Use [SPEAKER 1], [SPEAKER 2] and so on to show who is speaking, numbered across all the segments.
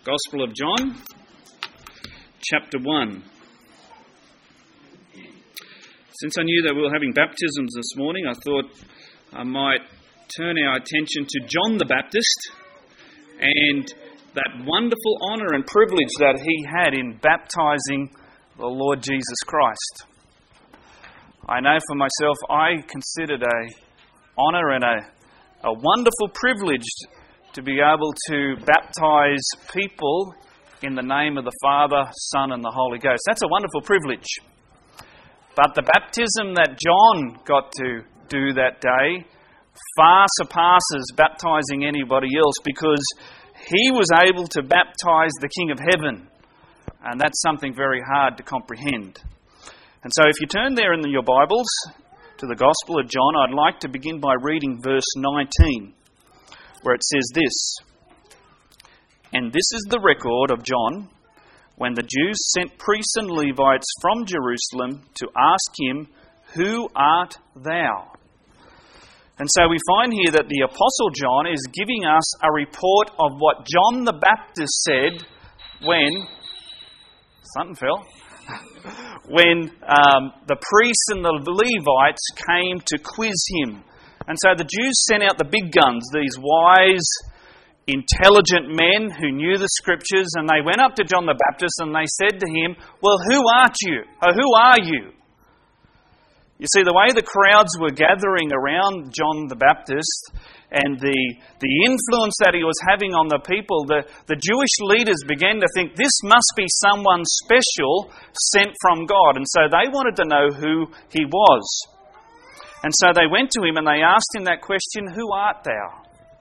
[SPEAKER 1] Gospel of John, chapter 1. Since I knew that we were having baptisms this morning, I thought I might turn our attention to John the Baptist and that wonderful honour and privilege that he had in baptising the Lord Jesus Christ. I know for myself, I considered an honour and a wonderful privilege to be able to baptise people in the name of the Father, Son and the Holy Ghost. That's a wonderful privilege. But the baptism that John got to do that day far surpasses baptising anybody else, because he was able to baptise the King of Heaven. And that's something very hard to comprehend. And so if you turn there in your Bibles to the Gospel of John, I'd like to begin by reading verse 19, where it says this: "And this is the record of John, when the Jews sent priests and Levites from Jerusalem to ask him, 'Who art thou?'" And so we find here that the Apostle John is giving us a report of what John the Baptist said when the priests and the Levites came to quiz him. And so the Jews sent out the big guns, these wise, intelligent men who knew the Scriptures, and they went up to John the Baptist and they said to him, "Well, who art you? Or who are you?" You see, the way the crowds were gathering around John the Baptist and the influence that he was having on the people, the Jewish leaders began to think this must be someone special sent from God. And so they wanted to know who he was. And so they went to him and they asked him that question, "Who art thou?"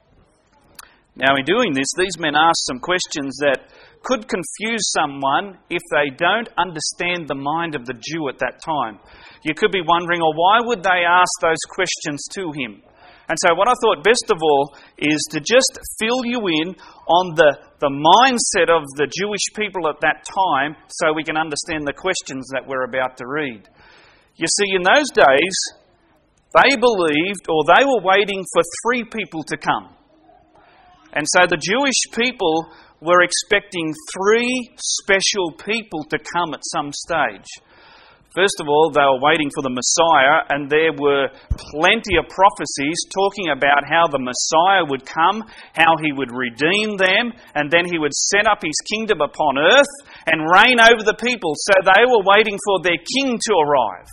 [SPEAKER 1] Now in doing this, these men asked some questions that could confuse someone if they don't understand the mind of the Jew at that time. You could be wondering, well, why would they ask those questions to him? And so what I thought best of all is to just fill you in on the mindset of the Jewish people at that time so we can understand the questions that we're about to read. You see, in those days, they believed, or they were waiting for three people to come. And so the Jewish people were expecting three special people to come at some stage. First of all, they were waiting for the Messiah, and there were plenty of prophecies talking about how the Messiah would come, how he would redeem them, and then he would set up his kingdom upon earth and reign over the people. So they were waiting for their king to arrive.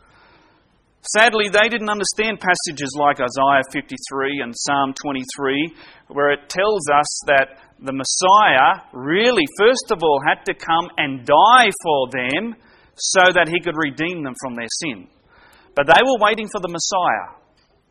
[SPEAKER 1] Sadly, they didn't understand passages like Isaiah 53 and Psalm 23, where it tells us that the Messiah really, first of all, had to come and die for them so that he could redeem them from their sin. But they were waiting for the Messiah.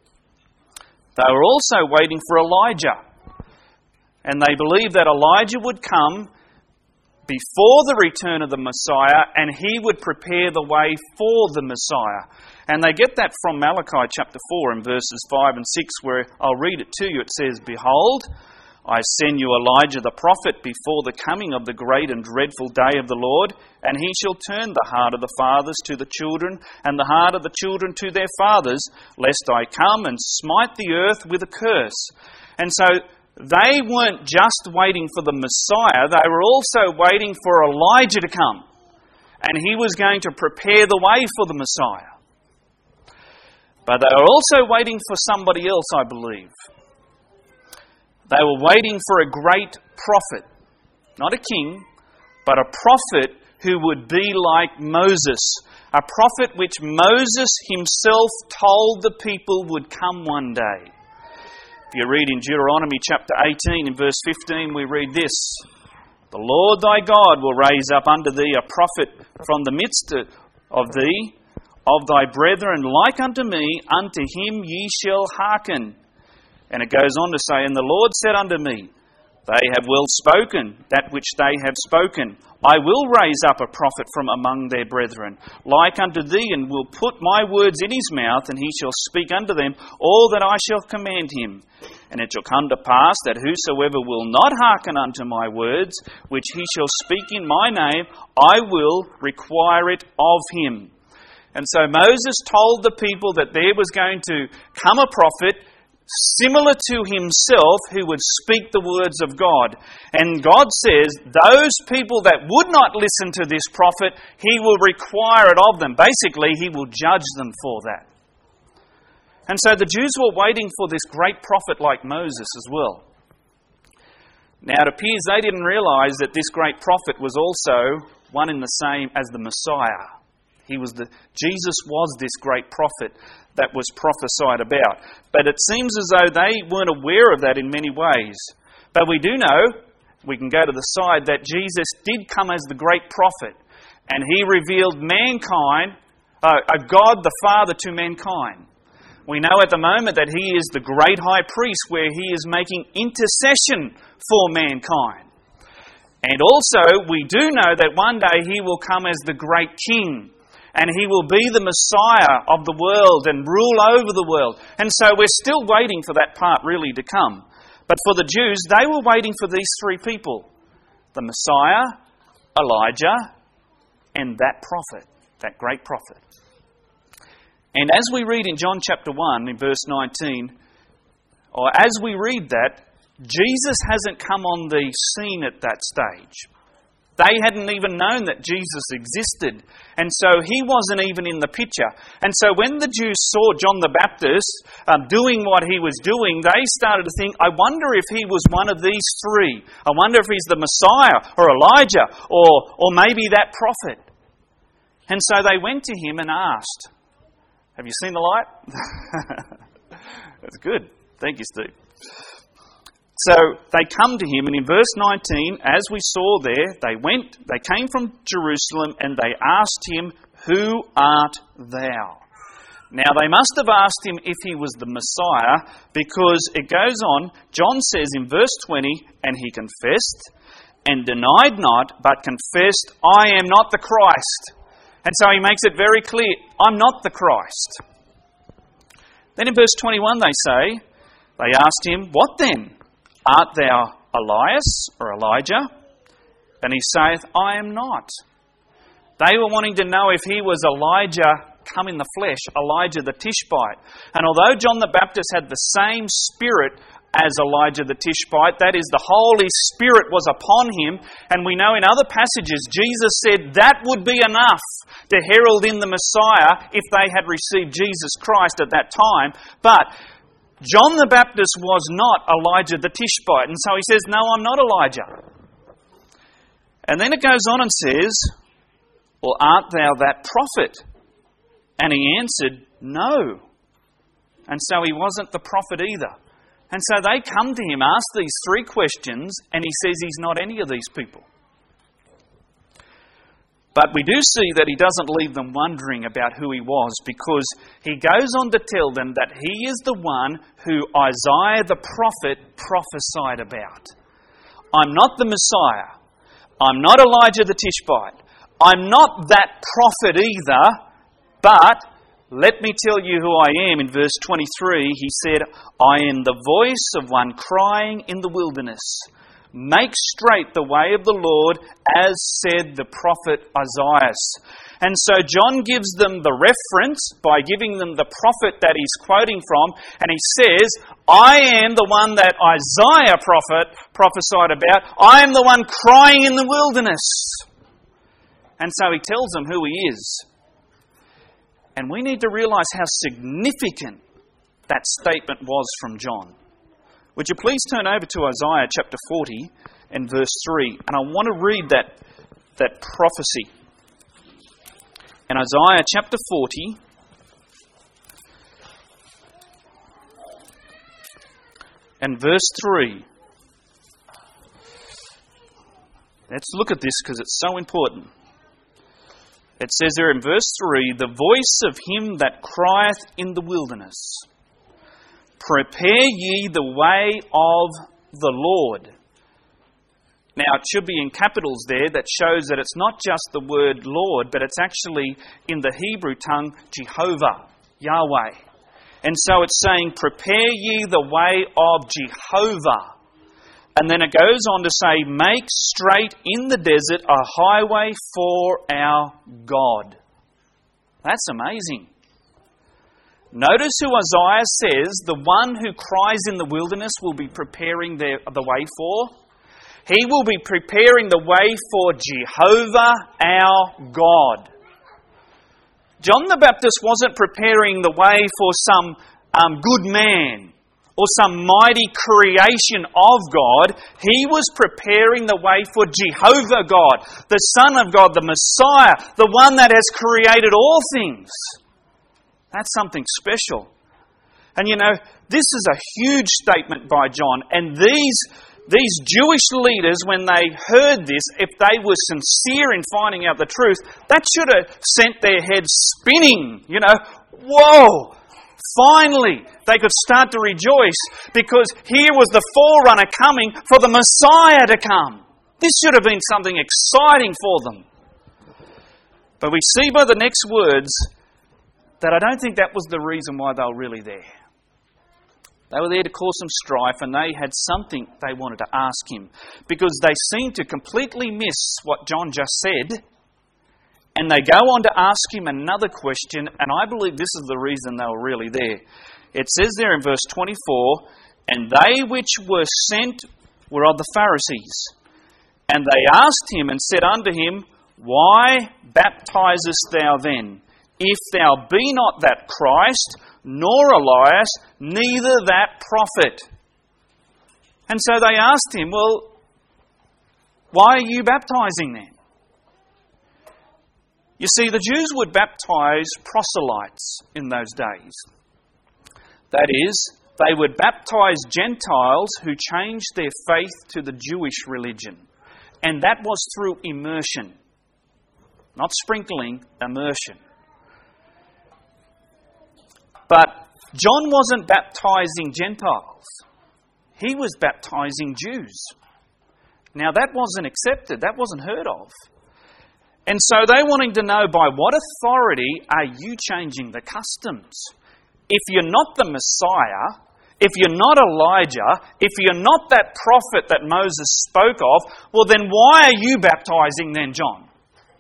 [SPEAKER 1] They were also waiting for Elijah. And they believed that Elijah would come before the return of the Messiah, and he would prepare the way for the Messiah. And they get that from Malachi chapter 4 in verses 5 and 6, where I'll read it to you. It says, "Behold, I send you Elijah the prophet before the coming of the great and dreadful day of the Lord, and he shall turn the heart of the fathers to the children, and the heart of the children to their fathers, lest I come and smite the earth with a curse." And so they weren't just waiting for the Messiah, they were also waiting for Elijah to come. And he was going to prepare the way for the Messiah. But they were also waiting for somebody else, I believe. They were waiting for a great prophet. Not a king, but a prophet who would be like Moses. A prophet which Moses himself told the people would come one day. If you read in Deuteronomy chapter 18 in verse 15, we read this: "The Lord thy God will raise up unto thee a prophet from the midst of thee, of thy brethren like unto me, unto him ye shall hearken." And it goes on to say, "And the Lord said unto me, They have well spoken that which they have spoken. I will raise up a prophet from among their brethren, like unto thee, and will put my words in his mouth, and he shall speak unto them all that I shall command him. And it shall come to pass that whosoever will not hearken unto my words, which he shall speak in my name, I will require it of him." And so Moses told the people that there was going to come a prophet similar to himself, who would speak the words of God. And God says, those people that would not listen to this prophet, he will require it of them. Basically, he will judge them for that. And so the Jews were waiting for this great prophet like Moses as well. Now it appears they didn't realise that this great prophet was also one and the same as the Messiah. Jesus was this great prophet that was prophesied about. But it seems as though they weren't aware of that in many ways. But we do know, we can go to the side, that Jesus did come as the great prophet. And he revealed mankind, God the Father to mankind. We know at the moment that he is the great high priest where he is making intercession for mankind. And also we do know that one day he will come as the great king. And he will be the Messiah of the world and rule over the world. And so we're still waiting for that part really to come. But for the Jews, they were waiting for these three people. The Messiah, Elijah, and that prophet, that great prophet. And as we read in John chapter 1, in verse 19, or as we read that, Jesus hasn't come on the scene at that stage. They hadn't even known that Jesus existed. And so he wasn't even in the picture. And so when the Jews saw John the Baptist doing what he was doing, they started to think, I wonder if he was one of these three. I wonder if he's the Messiah or Elijah or maybe that prophet. And so they went to him and asked, have you seen the light? That's good. Thank you, Steve. So they come to him, and in verse 19, as we saw there, they came from Jerusalem, and they asked him, who art thou? Now they must have asked him if he was the Messiah, because it goes on, John says in verse 20, and he confessed, and denied not, but confessed, I am not the Christ. And so he makes it very clear, I'm not the Christ. Then in verse 21 they asked him, what then? Art thou Elias or Elijah? And he saith, I am not. They were wanting to know if he was Elijah come in the flesh, Elijah the Tishbite. And although John the Baptist had the same spirit as Elijah the Tishbite, that is, the Holy Spirit was upon him, and we know in other passages Jesus said that would be enough to herald in the Messiah if they had received Jesus Christ at that time. But John the Baptist was not Elijah the Tishbite. And so he says, no, I'm not Elijah. And then it goes on and says, well, art thou that prophet? And he answered, no. And so he wasn't the prophet either. And so they come to him, ask these three questions, and he says he's not any of these people. But we do see that he doesn't leave them wondering about who he was, because he goes on to tell them that he is the one who Isaiah the prophet prophesied about. I'm not the Messiah. I'm not Elijah the Tishbite. I'm not that prophet either, but let me tell you who I am. In verse 23, he said, I am the voice of one crying in the wilderness. Make straight the way of the Lord, as said the prophet Isaiah. And so John gives them the reference by giving them the prophet that he's quoting from, and he says, I am the one that Isaiah prophesied about. I am the one crying in the wilderness. And so he tells them who he is. And we need to realise how significant that statement was from John. Would you please turn over to Isaiah chapter 40 and verse 3. And I want to read that prophecy. In Isaiah chapter 40 and verse 3. Let's look at this because it's so important. It says there in verse 3, the voice of him that crieth in the wilderness, prepare ye the way of the Lord. Now, it should be in capitals there. That shows that it's not just the word Lord, but it's actually in the Hebrew tongue, Jehovah, Yahweh. And so it's saying, prepare ye the way of Jehovah. And then it goes on to say, make straight in the desert a highway for our God. That's amazing. Notice who Isaiah says the one who cries in the wilderness will be preparing the way for. He will be preparing the way for Jehovah our God. John the Baptist wasn't preparing the way for some good man or some mighty creation of God. He was preparing the way for Jehovah God, the Son of God, the Messiah, the one that has created all things. That's something special. And this is a huge statement by John. And these Jewish leaders, when they heard this, if they were sincere in finding out the truth, that should have sent their heads spinning. Whoa! Finally, they could start to rejoice because here was the forerunner coming for the Messiah to come. This should have been something exciting for them. But we see by the next words that I don't think that was the reason why they were really there. They were there to cause some strife, and they had something they wanted to ask him because they seemed to completely miss what John just said. And they go on to ask him another question, and I believe this is the reason they were really there. It says there in verse 24, "And they which were sent were of the Pharisees. And they asked him and said unto him, Why baptizest thou then, if thou be not that Christ, nor Elias, neither that prophet?" And so they asked him, "Well, why are you baptizing then?" You see, the Jews would baptize proselytes in those days. That is, they would baptize Gentiles who changed their faith to the Jewish religion. And that was through immersion. Not sprinkling, immersion. But John wasn't baptizing Gentiles. He was baptizing Jews. Now that wasn't accepted. That wasn't heard of. And so they're wanting to know, by what authority are you changing the customs? If you're not the Messiah, if you're not Elijah, if you're not that prophet that Moses spoke of, well then why are you baptizing then, John?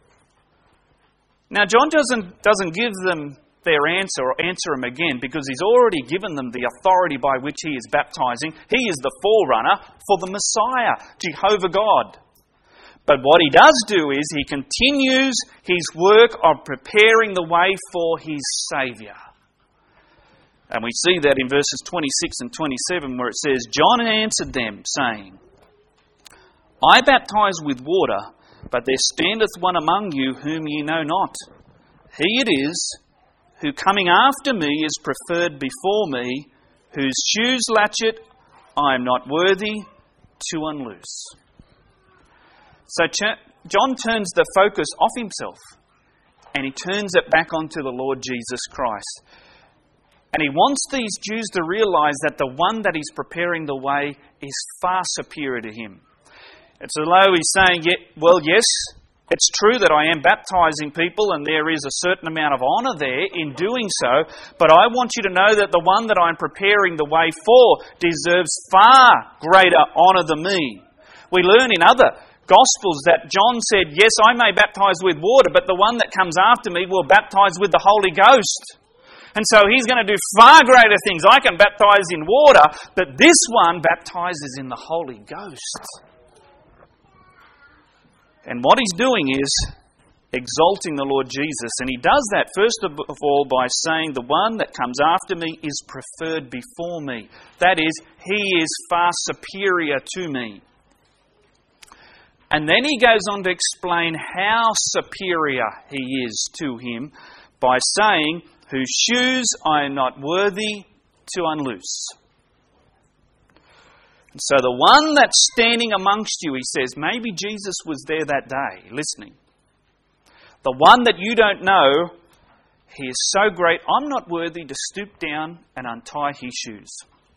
[SPEAKER 1] Now John doesn't give them their answer or answer them again because he's already given them the authority by which he is baptizing. He is the forerunner for the Messiah, Jehovah God. But what he does do is he continues his work of preparing the way for his Saviour. And we see that in verses 26 and 27 where it says, "John answered them, saying, I baptize with water, but there standeth one among you whom ye know not. He it is, who coming after me is preferred before me, whose shoes latchet I am not worthy to unloose." So John turns the focus off himself and he turns it back onto the Lord Jesus Christ. And he wants these Jews to realise that the one that he's preparing the way is far superior to him. It's as though he's saying, yes, it's true that I am baptising people and there is a certain amount of honour there in doing so, but I want you to know that the one that I'm preparing the way for deserves far greater honour than me. We learn in other Gospels that John said, yes, I may baptise with water, but the one that comes after me will baptise with the Holy Ghost. And so he's going to do far greater things. I can baptise in water, but this one baptises in the Holy Ghost. And what he's doing is exalting the Lord Jesus. And he does that first of all by saying the one that comes after me is preferred before me. That is, he is far superior to me. And then he goes on to explain how superior he is to him by saying, whose shoes I am not worthy to unloose. And so the one that's standing amongst you, he says, maybe Jesus was there that day, listening. The one that you don't know, he is so great, I'm not worthy to stoop down and untie his shoes.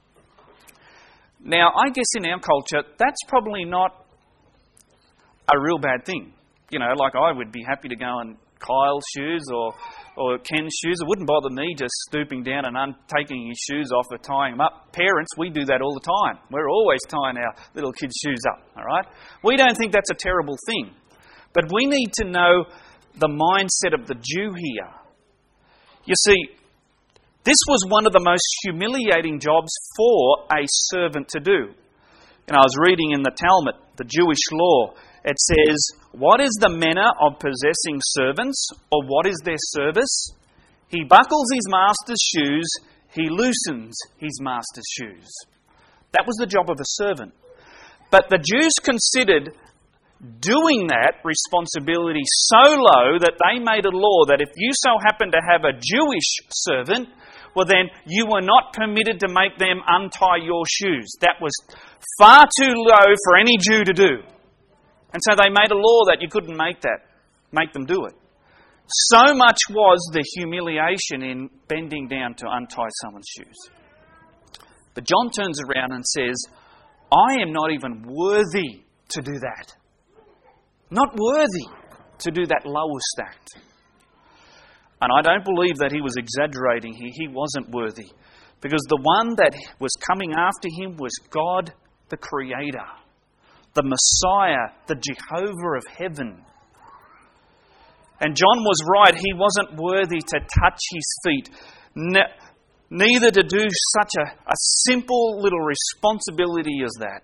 [SPEAKER 1] Now, I guess in our culture, that's probably not a real bad thing. Like I would be happy to go on Kyle's shoes or Ken's shoes. It wouldn't bother me just stooping down and taking his shoes off or tying them up. Parents, we do that all the time. We're always tying our little kids' shoes up, all right? We don't think that's a terrible thing. But we need to know the mindset of the Jew here. You see, This was one of the most humiliating jobs for a servant to do. I was reading in the Talmud, the Jewish law, it says, what is the manner of possessing servants, or what is their service? He buckles his master's shoes, he loosens his master's shoes. That was the job of a servant. But the Jews considered doing that responsibility so low that they made a law that if you so happened to have a Jewish servant, well then you were not permitted to make them untie your shoes. That was far too low for any Jew to do. And so they made a law that you couldn't make them do it. So much was the humiliation in bending down to untie someone's shoes. But John turns around and says, I am not even worthy to do that. Not worthy to do that lowest act. And I don't believe that he was exaggerating here. He wasn't worthy. Because the one that was coming after him was God the Creator, the Messiah, the Jehovah of heaven. And John was right. He wasn't worthy to touch his feet, neither to do such a simple little responsibility as that.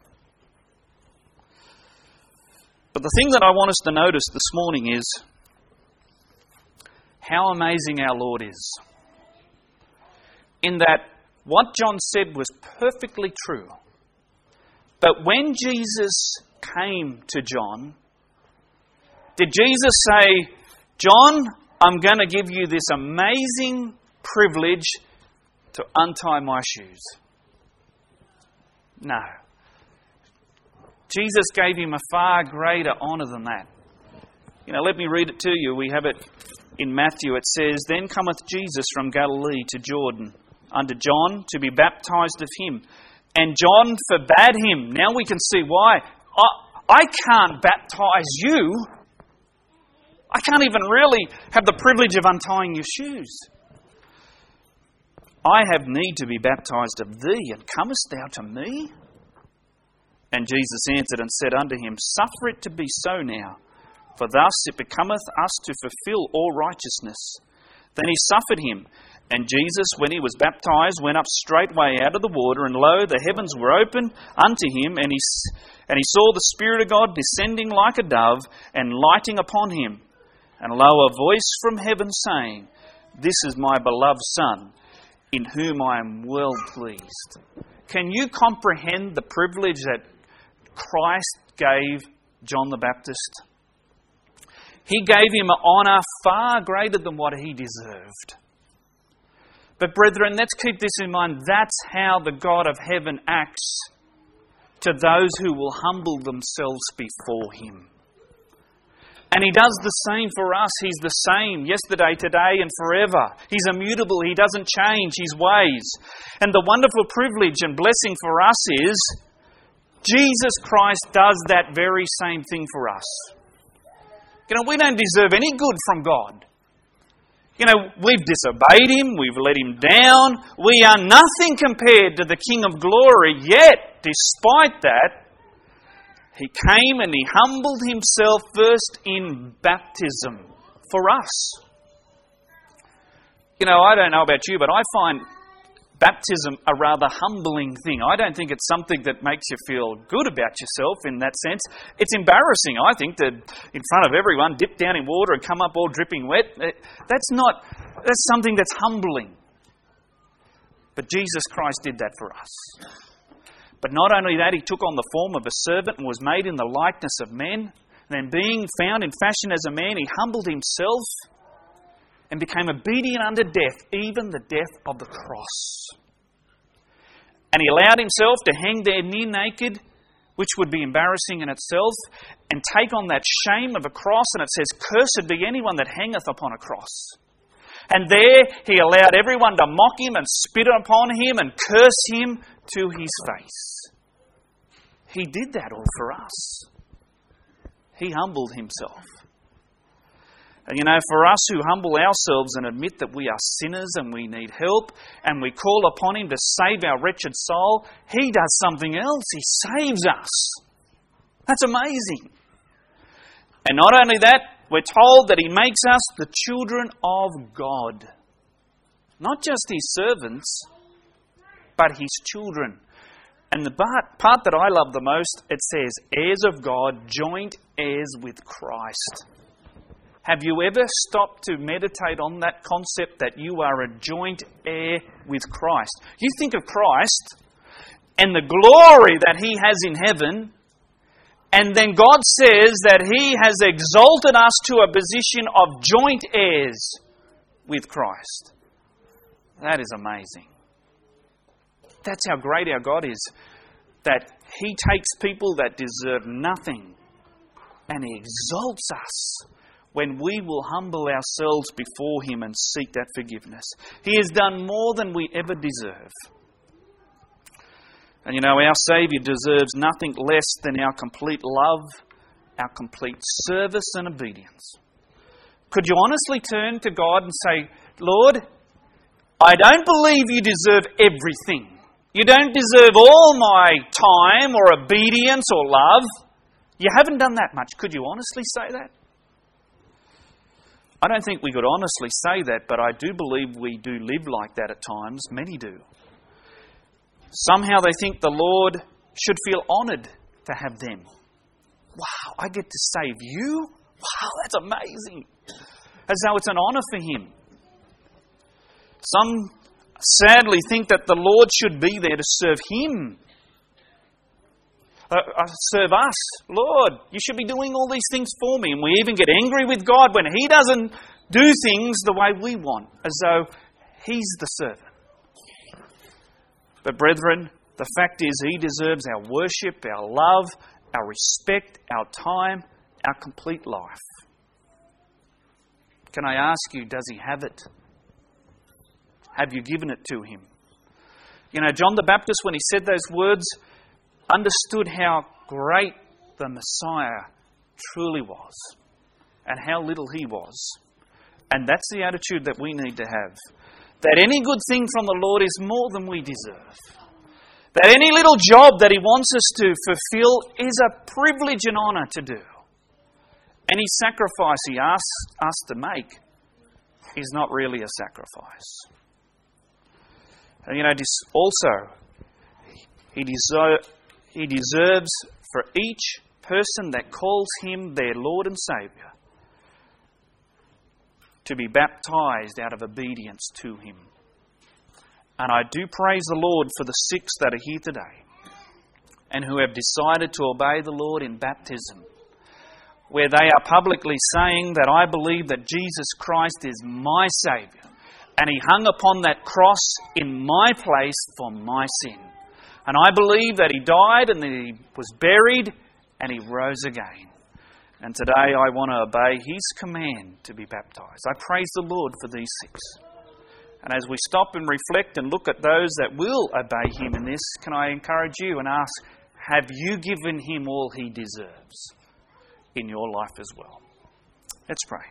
[SPEAKER 1] But the thing that I want us to notice this morning is how amazing our Lord is. In that what John said was perfectly true. But when Jesus came to John, did Jesus say, John, I'm going to give you this amazing privilege to untie my shoes? No. Jesus gave him a far greater honour than that. Let me read it to you. We have it in Matthew. It says, Then cometh Jesus from Galilee to Jordan unto John to be baptized of him. And John forbade him. Now we can see why. I can't baptize you. I can't even really have the privilege of untying your shoes. I have need to be baptized of thee, and comest thou to me? And Jesus answered and said unto him, Suffer it to be so now, for thus it becometh us to fulfill all righteousness. Then he suffered him. And Jesus, when he was baptized, went up straightway out of the water, and lo, the heavens were opened unto him, and he saw the Spirit of God descending like a dove, and lighting upon him. And lo, a voice from heaven saying, This is my beloved Son, in whom I am well pleased. Can you comprehend the privilege that Christ gave John the Baptist? He gave him an honour far greater than what he deserved. But brethren, let's keep this in mind. That's how the God of heaven acts to those who will humble themselves before him. And he does the same for us. He's the same yesterday, today and forever. He's immutable. He doesn't change his ways. And the wonderful privilege and blessing for us is Jesus Christ does that very same thing for us. We don't deserve any good from God. We've disobeyed him. We've let him down. We are nothing compared to the King of glory. Yet, despite that, he came and he humbled himself first in baptism for us. I don't know about you, but I find baptism a rather humbling thing. I don't think it's something that makes you feel good about yourself in that sense. It's embarrassing, I think, to, in front of everyone, dip down in water and come up all dripping wet. That's something that's humbling. But Jesus Christ did that for us. But not only that, he took on the form of a servant and was made in the likeness of men. And then being found in fashion as a man, he humbled himself and became obedient unto death, even the death of the cross. And he allowed himself to hang there near naked, which would be embarrassing in itself, and take on that shame of a cross. And it says, Cursed be anyone that hangeth upon a cross. And there he allowed everyone to mock him and spit upon him and curse him to his face. He did that all for us. He humbled himself. And for us who humble ourselves and admit that we are sinners and we need help, and we call upon him to save our wretched soul, he does something else. He saves us. That's amazing. And not only that, we're told that he makes us the children of God. Not just his servants, but his children. And the part that I love the most, it says, heirs of God, joint heirs with Christ. Have you ever stopped to meditate on that concept that you are a joint heir with Christ? You think of Christ and the glory that he has in heaven, and then God says that he has exalted us to a position of joint heirs with Christ. That is amazing. That's how great our God is. That he takes people that deserve nothing and he exalts us when we will humble ourselves before him and seek that forgiveness. He has done more than we ever deserve. And our Saviour deserves nothing less than our complete love, our complete service and obedience. Could you honestly turn to God and say, Lord, I don't believe you deserve everything. You don't deserve all my time or obedience or love. You haven't done that much. Could you honestly say that? I don't think we could honestly say that, but I do believe we do live like that at times. Many do. Somehow they think the Lord should feel honoured to have them. Wow, I get to save you? Wow, that's amazing. As though it's an honour for him. Some sadly think that the Lord should be there to serve him. Serve us. Lord, you should be doing all these things for me. And we even get angry with God when he doesn't do things the way we want, as though he's the servant. But brethren, the fact is he deserves our worship, our love, our respect, our time, our complete life. Can I ask you, does he have it? Have you given it to him? John the Baptist, when he said those words, understood how great the Messiah truly was and how little he was. And that's the attitude that we need to have. That any good thing from the Lord is more than we deserve. That any little job that he wants us to fulfill is a privilege and honour to do. Any sacrifice he asks us to make is not really a sacrifice. And also, he deserves for each person that calls him their Lord and Saviour to be baptized out of obedience to him. And I do praise the Lord for the 6 that are here today and who have decided to obey the Lord in baptism, where they are publicly saying that I believe that Jesus Christ is my Saviour and he hung upon that cross in my place for my sin. And I believe that he died and that he was buried and he rose again. And today I want to obey his command to be baptized. I praise the Lord for these 6. And as we stop and reflect and look at those that will obey him in this, can I encourage you and ask, have you given him all he deserves in your life as well? Let's pray.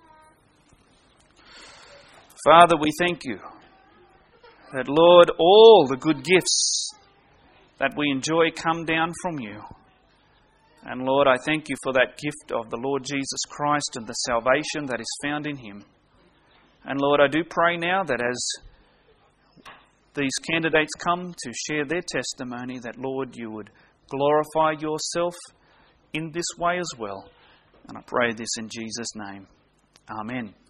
[SPEAKER 1] Father, we thank you that, Lord, all the good gifts that we enjoy come down from you. And Lord, I thank you for that gift of the Lord Jesus Christ and the salvation that is found in him. And Lord, I do pray now that as these candidates come to share their testimony, that Lord, you would glorify yourself in this way as well. And I pray this in Jesus' name. Amen.